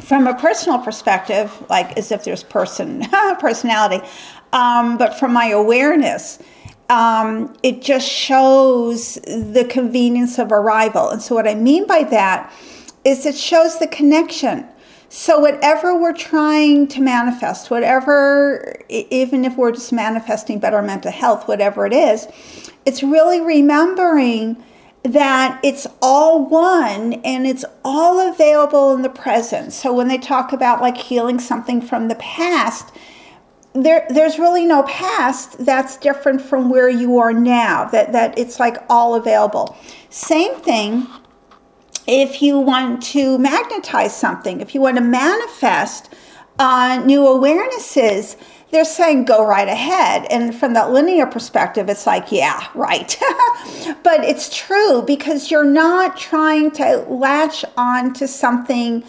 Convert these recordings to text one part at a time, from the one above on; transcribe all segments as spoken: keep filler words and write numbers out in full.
from a personal perspective, like as if there's person personality, um, but from my awareness, um, it just shows the convenience of arrival. And so what I mean by that is it shows the connection. So whatever we're trying to manifest, whatever, even if we're just manifesting better mental health, whatever it is, it's really remembering that it's all one and it's all available in the present. So when they talk about like healing something from the past, there there's really no past that's different from where you are now, that, that it's like all available. Same thing if you want to magnetize something, if you want to manifest uh, new awarenesses, they're saying go right ahead. And from that linear perspective, it's like, yeah, right. But it's true because you're not trying to latch on to something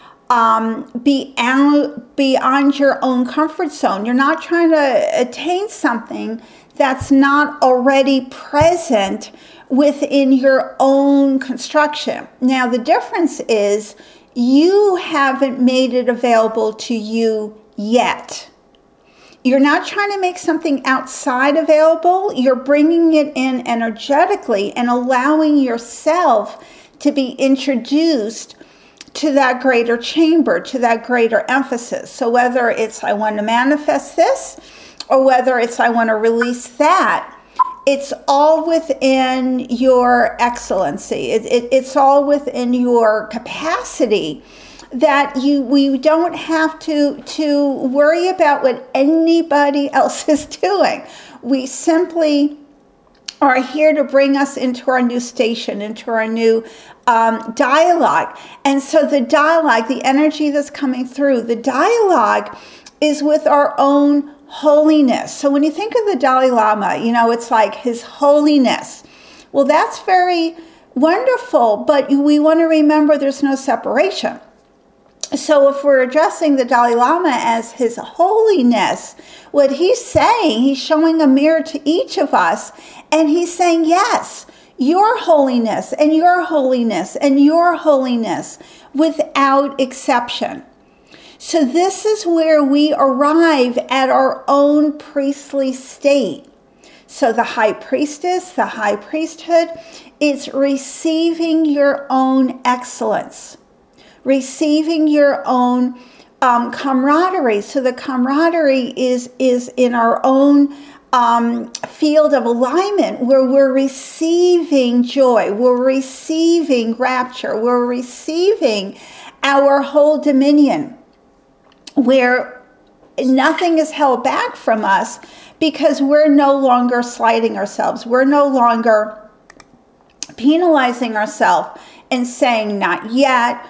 um, beyond, beyond your own comfort zone. You're not trying to attain something that's not already present within your own construction. Now, the difference is you haven't made it available to you yet. You're not trying to make something outside available. You're bringing it in energetically and allowing yourself to be introduced to that greater chamber, to that greater emphasis. So whether it's I want to manifest this or whether it's I want to release that, it's all within your excellency. It, it, it's all within your capacity that you we don't have to to worry about what anybody else is doing. We simply are here to bring us into our new station, into our new um, dialogue. And so the dialogue, the energy that's coming through, the dialogue is with our own holiness. So when you think of the Dalai Lama, you know, it's like his holiness. Well, that's very wonderful, but we want to remember there's no separation. So if we're addressing the Dalai Lama as his holiness, what he's saying, he's showing a mirror to each of us, and he's saying, yes, your holiness and your holiness and your holiness without exception. So this is where we arrive at our own priestly state. So the high priestess, the high priesthood, is receiving your own excellence, receiving your own um, camaraderie. So the camaraderie is, is in our own um, field of alignment where we're receiving joy, we're receiving rapture, we're receiving our whole dominion, where nothing is held back from us because we're no longer slighting ourselves. We're no longer penalizing ourselves and saying not yet,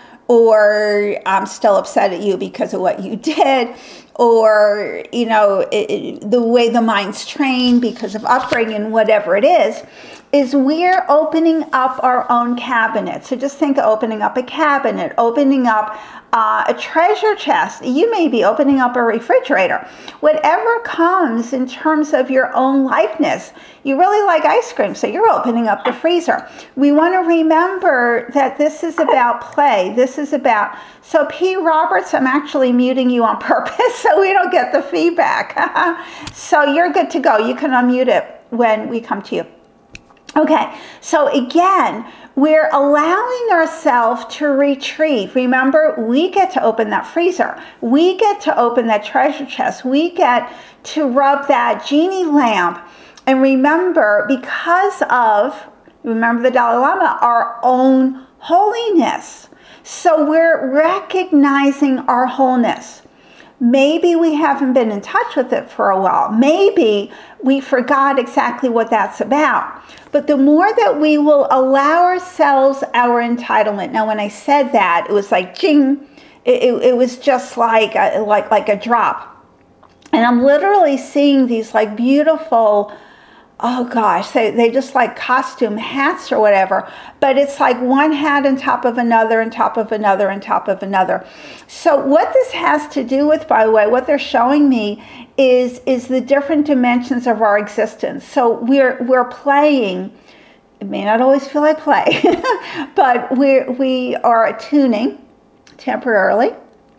or I'm still upset at you because of what you did, or, you know, it, it, the way the mind's trained because of upbringing, whatever it is, is we're opening up our own cabinet. So just think of opening up a cabinet, opening up uh, a treasure chest. You may be opening up a refrigerator. Whatever comes in terms of your own likeness. You really like ice cream, so you're opening up the freezer. We want to remember that this is about play. This is about, so P. Roberts, I'm actually muting you on purpose so we don't get the feedback. So you're good to go. You can unmute it when we come to you. Okay, so again, we're allowing ourselves to retrieve. Remember, we get to open that freezer. We get to open that treasure chest. We get to rub that genie lamp. And remember, because of, remember the Dalai Lama, our own holiness. So we're recognizing our wholeness. Maybe we haven't been in touch with it for a while. Maybe we forgot exactly what that's about. But the more that we will allow ourselves our entitlement. Now, when I said that, it was like, jing, it, it, it was just like a, like, like a drop. And I'm literally seeing these like beautiful, oh gosh, they, they just like costume hats or whatever, but it's like one hat on top of another, on top of another, on top of another. So what this has to do with, by the way, what they're showing me is, is the different dimensions of our existence. So we're, we're playing, it may not always feel like play, but we're, we are attuning temporarily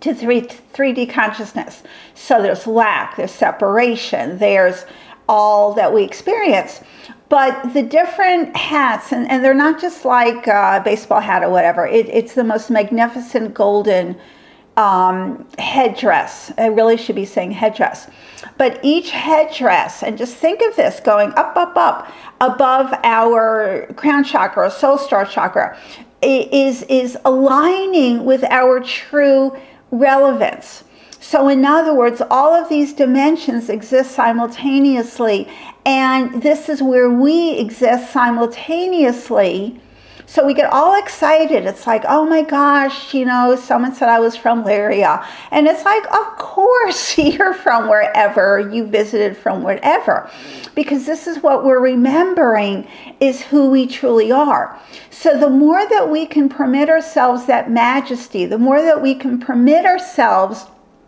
to three, 3D consciousness. So there's lack, there's separation, there's all that we experience. But the different hats, and, and they're not just like a baseball hat or whatever, it, it's the most magnificent golden um, headdress. I really should be saying headdress. But each headdress, and just think of this going up, up, up, above our crown chakra or soul star chakra, is, is aligning with our true relevance. So in other words, all of these dimensions exist simultaneously, and this is where we exist simultaneously. So we get all excited. It's like, oh my gosh, you know, someone said I was from Lyria. And it's like, of course you're from wherever, you visited from wherever. Because this is what we're remembering is who we truly are. So the more that we can permit ourselves that majesty, the more that we can permit ourselves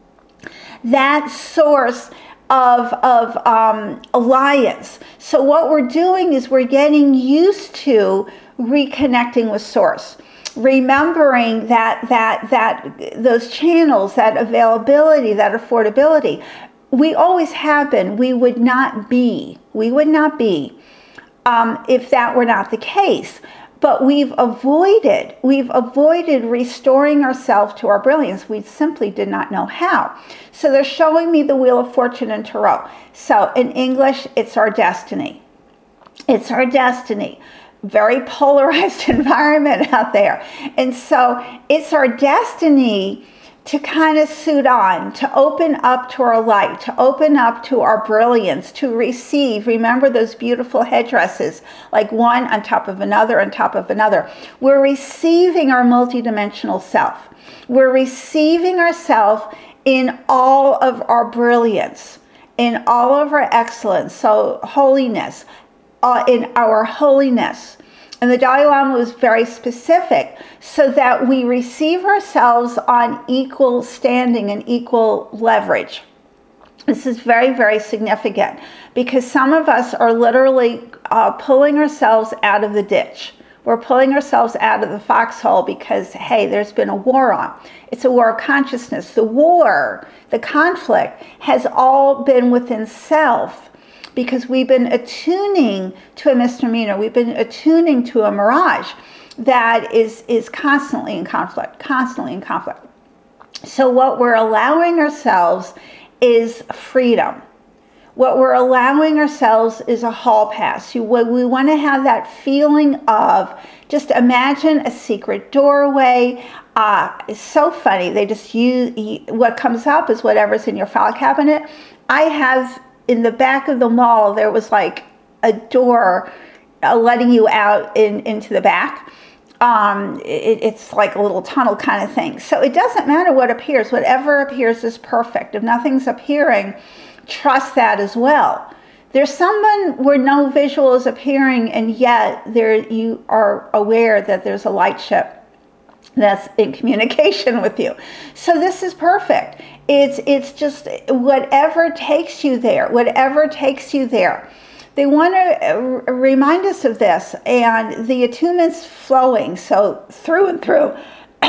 that source of, of um, alliance. So what we're doing is we're getting used to reconnecting with source, remembering that that that those channels, that availability, that affordability. We always have been. We would not be. We would not be um, if that were not the case. But we've avoided, we've avoided restoring ourselves to our brilliance. We simply did not know how. So they're showing me the Wheel of Fortune and Tarot. So in English, it's our destiny. It's our destiny. Very polarized environment out there. And so it's our destiny to kind of suit on, to open up to our light, to open up to our brilliance, to receive. Remember those beautiful headdresses, like one on top of another on top of another. We're receiving our multidimensional self. We're receiving ourselves in all of our brilliance, in all of our excellence, so holiness, uh, in our holiness. And the Dalai Lama was very specific so that we receive ourselves on equal standing and equal leverage. This is very, very significant because some of us are literally uh, pulling ourselves out of the ditch. We're pulling ourselves out of the foxhole because, hey, there's been a war on. It's a war of consciousness. The war, the conflict has all been within self. Because we've been attuning to a misdemeanor, we've been attuning to a mirage that is, is constantly in conflict, constantly in conflict. So what we're allowing ourselves is freedom. What we're allowing ourselves is a hall pass. You, we want to have that feeling of, just imagine a secret doorway. Uh, it's so funny. They just use, what comes up is whatever's in your file cabinet. I have in the back of the mall, there was like a door uh, letting you out in, into the back. Um, it, it's like a little tunnel kind of thing. So it doesn't matter what appears. Whatever appears is perfect. If nothing's appearing, trust that as well. There's someone where no visual is appearing, and yet there you are aware that there's a light ship that's in communication with you. So this is perfect. It's it's just whatever takes you there, whatever takes you there. They want to remind us of this, and the attunement's flowing, so through and through.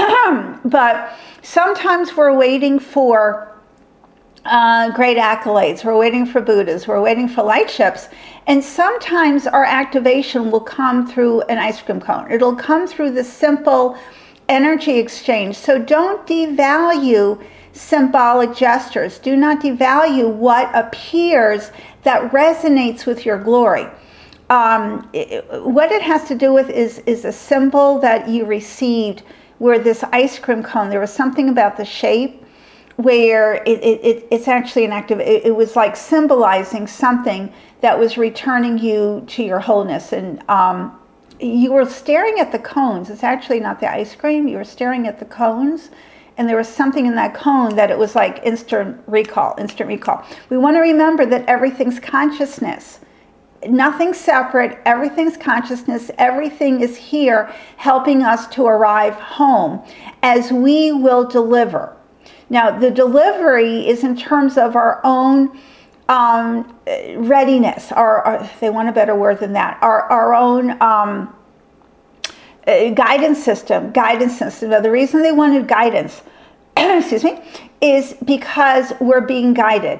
But sometimes we're waiting for uh, great accolades. We're waiting for Buddhas. We're waiting for light ships. And sometimes our activation will come through an ice cream cone. It'll come through the simple energy exchange. So don't devalue symbolic gestures. Do not devalue what appears that resonates with your glory. Um, it, what it has to do with is, is a symbol that you received where this ice cream cone, there was something about the shape where it, it, it it's actually an active, it, it was like symbolizing something that was returning you to your wholeness. And um, you were staring at the cones. It's actually not the ice cream. You were staring at the cones, and there was something in that cone that it was like instant recall, instant recall. We want to remember that everything's consciousness. Nothing's separate. Everything's consciousness. Everything is here helping us to arrive home as we will deliver. Now, the delivery is in terms of our own um, readiness, or, or they want a better word than that, our, our own um, uh, guidance system, guidance system. Now, the reason they wanted guidance excuse me, is because we're being guided.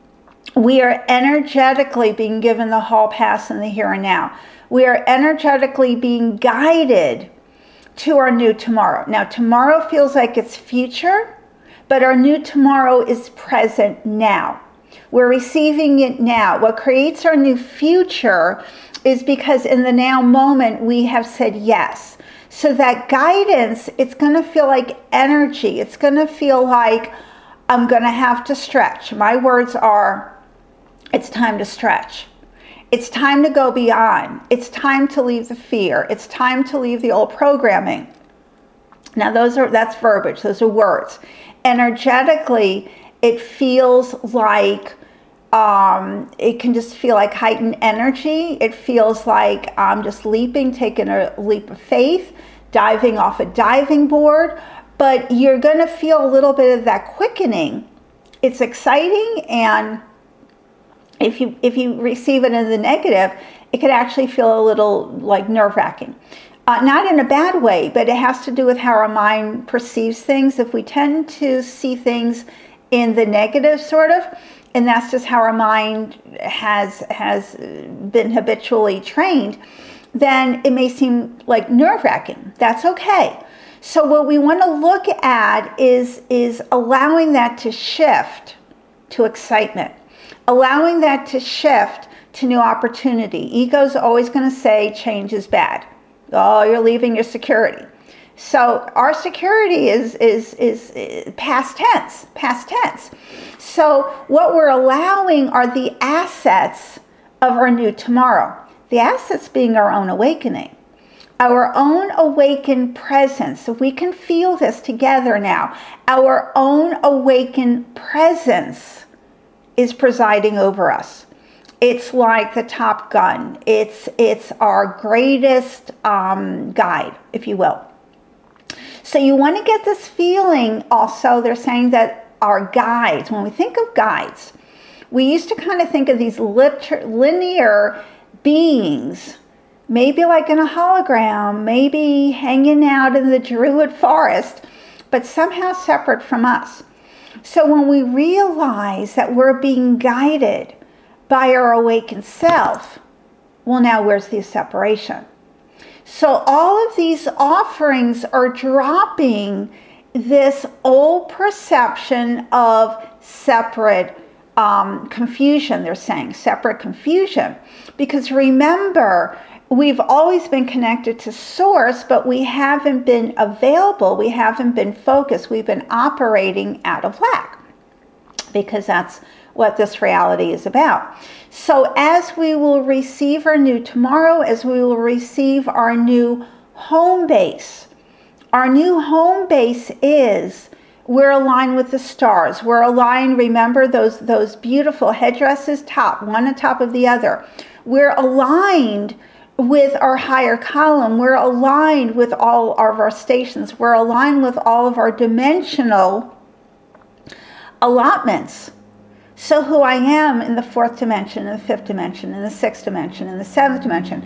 We are energetically being given the hall pass in the here and now. We are energetically being guided to our new tomorrow. Now, tomorrow feels like it's future, but our new tomorrow is present now. We're receiving it now. What creates our new future is because in the now moment, we have said yes. So that guidance, it's going to feel like energy. It's going to feel like I'm going to have to stretch. My words are, it's time to stretch. It's time to go beyond. It's time to leave the fear. It's time to leave the old programming. Now, those are that's verbiage. Those are words. Energetically, it feels like um, it can just feel like heightened energy. It feels like I'm just leaping, taking a leap of faith, diving off a diving board. But you're going to feel a little bit of that quickening. It's exciting, and If you if you receive it in the negative, it could actually feel a little like nerve-wracking. Uh, not in a bad way, but it has to do with how our mind perceives things. If we tend to see things in the negative, sort of, and that's just how our mind has has been habitually trained, then it may seem like nerve-wracking. That's okay. So what we want to look at is is allowing that to shift to excitement. Allowing that to shift to new opportunity. Ego's always going to say change is bad. Oh, you're leaving your security. So our security is, is, is, is past tense, past tense. So what we're allowing are the assets of our new tomorrow. The assets being our own awakening. Our own awakened presence. So we can feel this together now. Our own awakened presence is presiding over us. It's like the Top Gun. It's it's our greatest um, guide, if you will. So you want to get this feeling also, they're saying that our guides, when we think of guides, we used to kind of think of these liter- linear beings, maybe like in a hologram, maybe hanging out in the Druid forest, but somehow separate from us. So when we realize that we're being guided by our awakened self, well, now where's the separation? So all of these offerings are dropping this old perception of separate um, confusion, they're saying, separate confusion. Because remember, we've always been connected to source, but we haven't been available. We haven't been focused. We've been operating out of lack, because that's what this reality is about. So as we will receive our new tomorrow, as we will receive our new home base, our new home base is we're aligned with the stars. We're aligned, remember those, those beautiful headdresses, top, one on top of the other. We're aligned with our higher column. We're aligned with all of our stations. We're aligned with all of our dimensional allotments. So who I am in the fourth dimension, in the fifth dimension, in the sixth dimension, in the seventh dimension,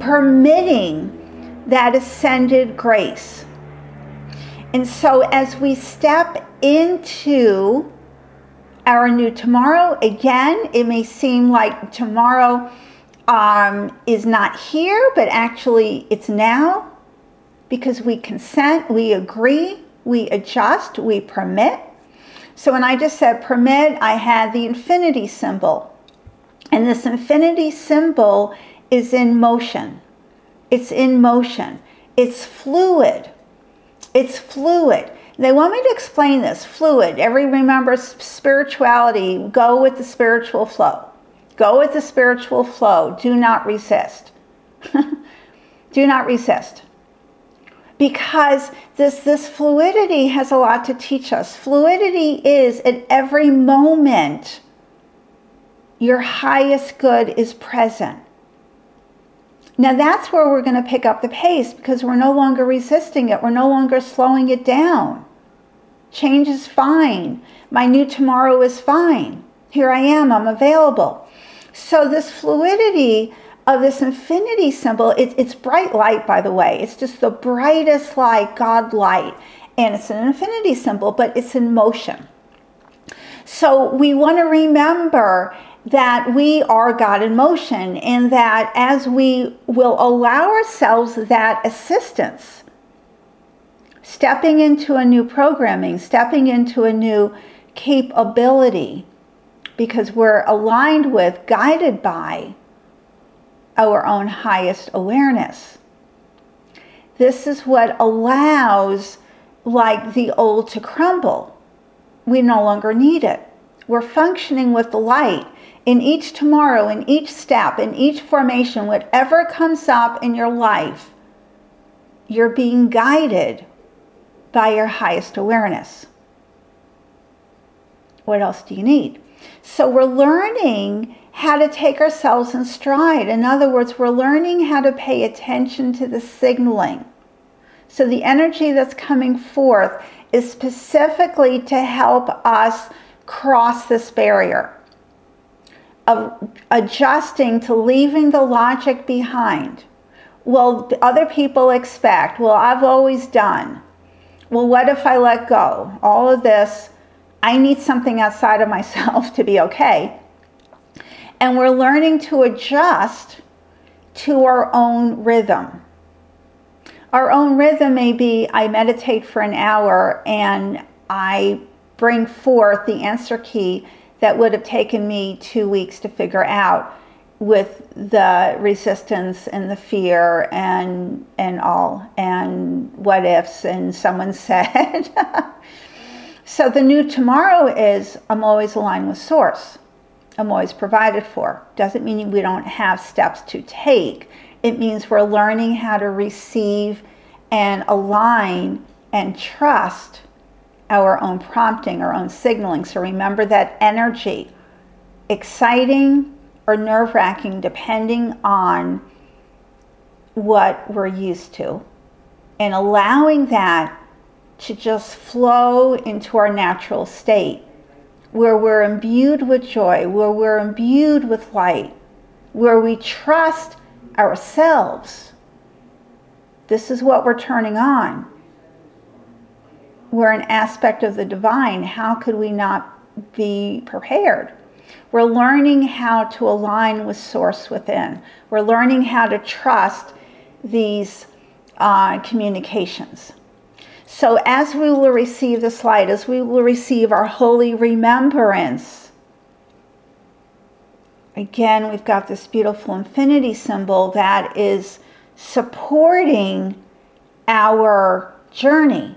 permitting that ascended grace. And so as we step into our new tomorrow, again, it may seem like tomorrow Um, is not here, but actually it's now, because we consent, we agree, we adjust, we permit. So when I just said permit, I had the infinity symbol. And this infinity symbol is in motion. It's in motion. It's fluid. It's fluid. They want me to explain this. Fluid. Every remember spirituality, go with the spiritual flow. Go with the spiritual flow. Do not resist. Do not resist. Because this, this fluidity has a lot to teach us. Fluidity is at every moment your highest good is present. Now that's where we're going to pick up the pace, because we're no longer resisting it. We're no longer slowing it down. Change is fine. My new tomorrow is fine. Here I am. I'm available. So this fluidity of this infinity symbol, it, it's bright light, by the way. It's just the brightest light, God light. and it's an infinity symbol, but it's in motion. So we want to remember that we are God in motion, and that as we will allow ourselves that assistance, stepping into a new programming, stepping into a new capability, because we're aligned with, guided by our own highest awareness. This is what allows, like the old to crumble. We no longer need it. We're functioning with the light. In each tomorrow, in each step, in each formation, whatever comes up in your life, you're being guided by your highest awareness. What else do you need? So we're learning how to take ourselves in stride. In other words, we're learning how to pay attention to the signaling. So the energy that's coming forth is specifically to help us cross this barrier of adjusting to leaving the logic behind. Well, other people expect. Well, I've always done. Well, what if I let go? All of this, I need something outside of myself to be okay. And we're learning to adjust to our own rhythm. Our own rhythm may be, I meditate for an hour and I bring forth the answer key that would have taken me two weeks to figure out, with the resistance and the fear and and all, and what ifs, and someone said. So the new tomorrow is, I'm always aligned with Source. I'm always provided for. Doesn't mean we don't have steps to take. It means we're learning how to receive and align and trust our own prompting, our own signaling. So remember that energy, exciting or nerve-wracking, depending on what we're used to, and allowing that to just flow into our natural state, where we're imbued with joy, where we're imbued with light, where we trust ourselves. This is what we're turning on. We're an aspect of the divine. How could we not be prepared? We're learning how to align with Source within. We're learning how to trust these uh, communications. So as we will receive this light, as we will receive our holy remembrance, again, we've got this beautiful infinity symbol that is supporting our journey.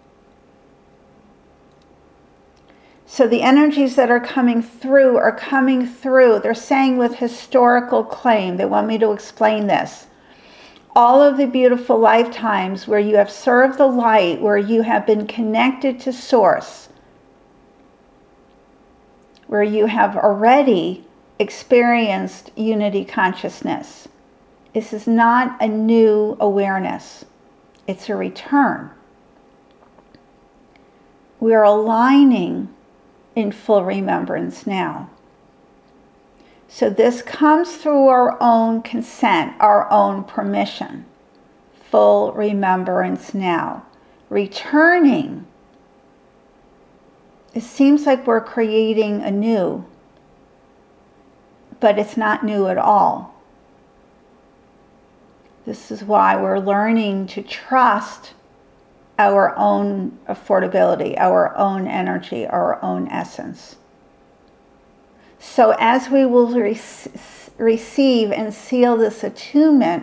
So the energies that are coming through are coming through. They're saying with historical claim. They want me to explain this. All of the beautiful lifetimes where you have served the light, where you have been connected to Source, where you have already experienced unity consciousness. This is not a new awareness. It's a return. We are aligning in full remembrance now. So this comes through our own consent, our own permission. Full remembrance now. Returning. It seems like we're creating anew, but it's not new at all. This is why we're learning to trust our own affordability, our own energy, our own essence. So as we will re- receive and seal this attunement,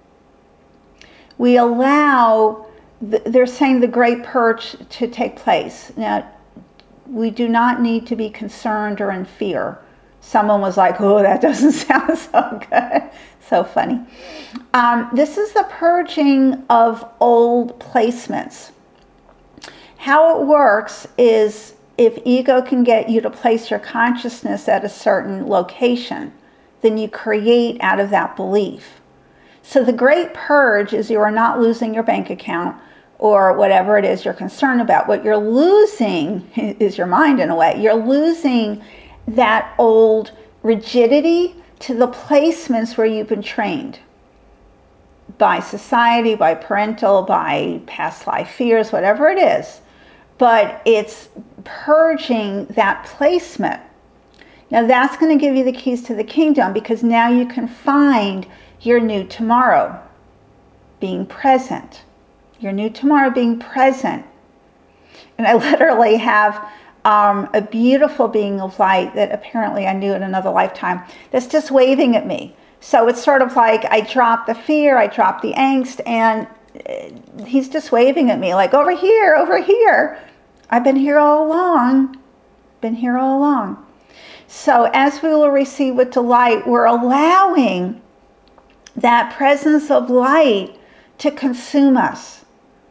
we allow, the, they're saying, the great purge to take place. Now, we do not need to be concerned or in fear. Someone was like, oh, that doesn't sound so good. So funny. Um, this is the purging of old placements. How it works is, if ego can get you to place your consciousness at a certain location, then you create out of that belief. So the great purge is you are not losing your bank account or whatever it is you're concerned about. What you're losing is your mind, in a way. You're losing that old rigidity to the placements where you've been trained. by society, by parental, by past life fears, whatever it is. But it's purging that placement. Now that's going to give you the keys to the kingdom, because now you can find your new tomorrow being present. Your new tomorrow being present. And I literally have um, a beautiful being of light that apparently I knew in another lifetime that's just waving at me. So it's sort of like I drop the fear, I drop the angst, and he's just waving at me like, over here, over here. I've been here all along. Been here all along. So as we will receive with delight, we're allowing that presence of light to consume us.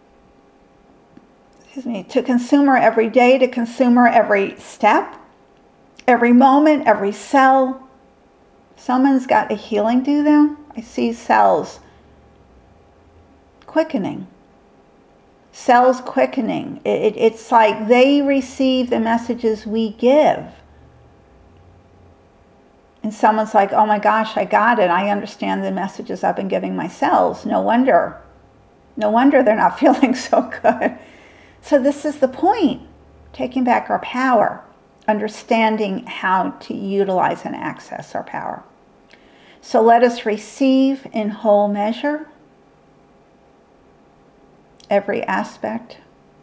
Excuse me, to consume her every day, to consume her every step, every moment, every cell. Someone's got a healing due them. I see cells quickening. Cells quickening. It, it, it's like they receive the messages we give. And someone's like, oh my gosh, I got it. I understand the messages I've been giving my cells. No wonder. No wonder they're not feeling so good. So this is the point. Taking back our power. Understanding how to utilize and access our power. So let us receive in whole measure every aspect.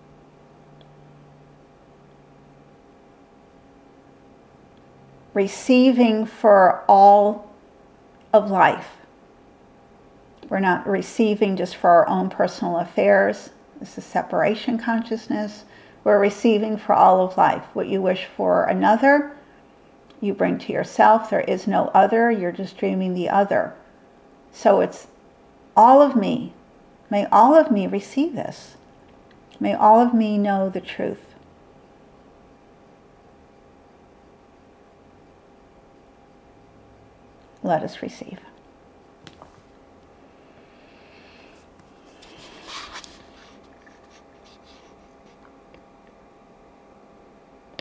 Receiving for all of life. We're not receiving just for our own personal affairs. This is separation consciousness. We're receiving for all of life. What you wish for another, you bring to yourself. There is no other. You're just dreaming the other. So it's all of me. May all of me receive this. May all of me know the truth. Let us receive.